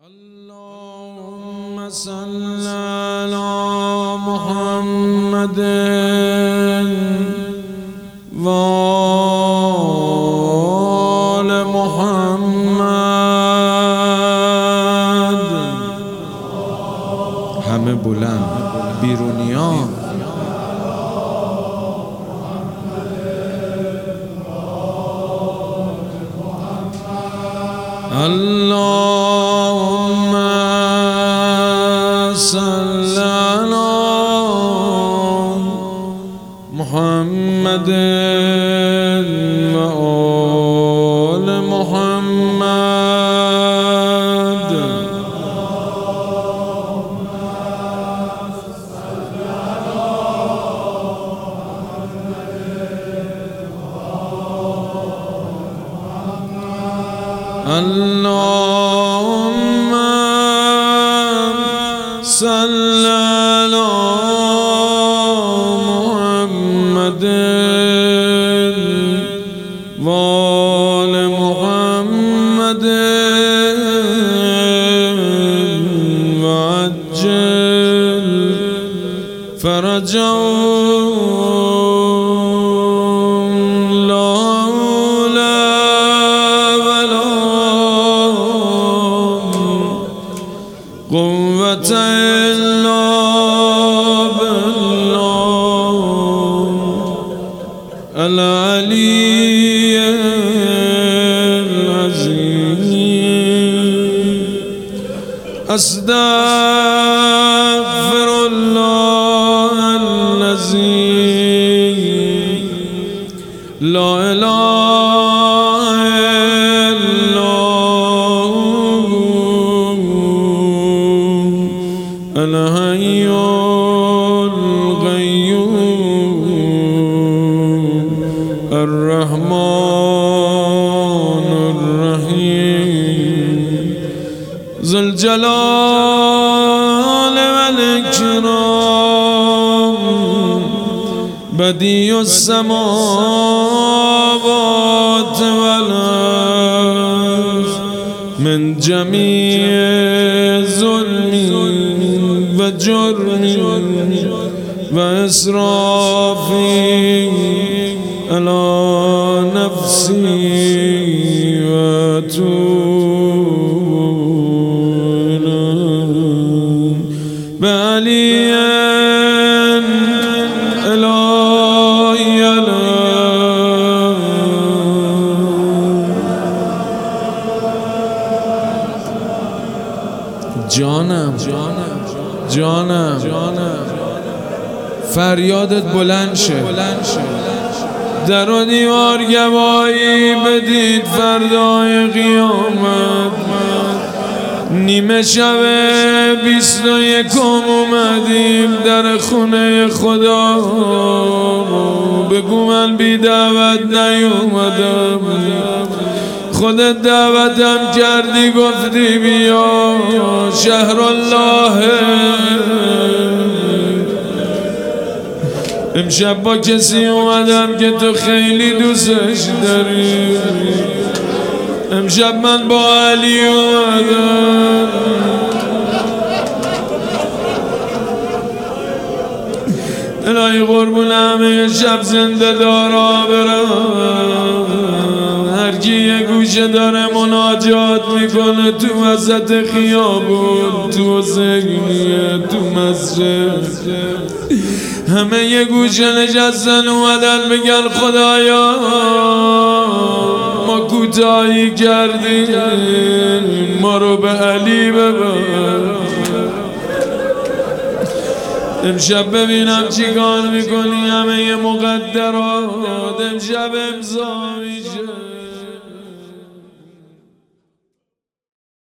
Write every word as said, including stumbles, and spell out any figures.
اللهم صل على محمد و آل محمد. همه بلند بیرونیان. اللهم صل على محمد و آل محمد. اللهم صل على محمد و آل محمد وعجل فرجهم. لا حول ولا قوة إلا بالله العلي العظيم. أستغفر الله الذي لا إله إلا هو الحي القيوم الرحمن الرحيم ذو الجلال والإكرام بديع السماوات والأرض من جميع ظلم وجرم وإسرافي على نفسي وأتوب بعلي إلهي جانم جانم فریادت بلند شه. در و دیوار گواهی بدید فردای قیامت. نیمه شب بیست و یکم اومدیم در خونه خدا. بگو من بی دعوت نیومدم، خودت دعوتم کردی گفتی بیا شهر الله. امشب با کسی اومدم که تو خیلی دوستش داری. امشب من با علی اومدم. الهی قربون همه شب زنده دارا برم. هر کی یه گوشه داره مناجات میکنه تو وسط خیابون، تو زنگیه، تو مسجد، همه یه گوشه نشستن اومدن بگن خدایا ما کوتاهی کردیم، ما رو به علی ببر. امشب ببینم چی کار میکنی. همه یه مقدرات امشب امضا میشه.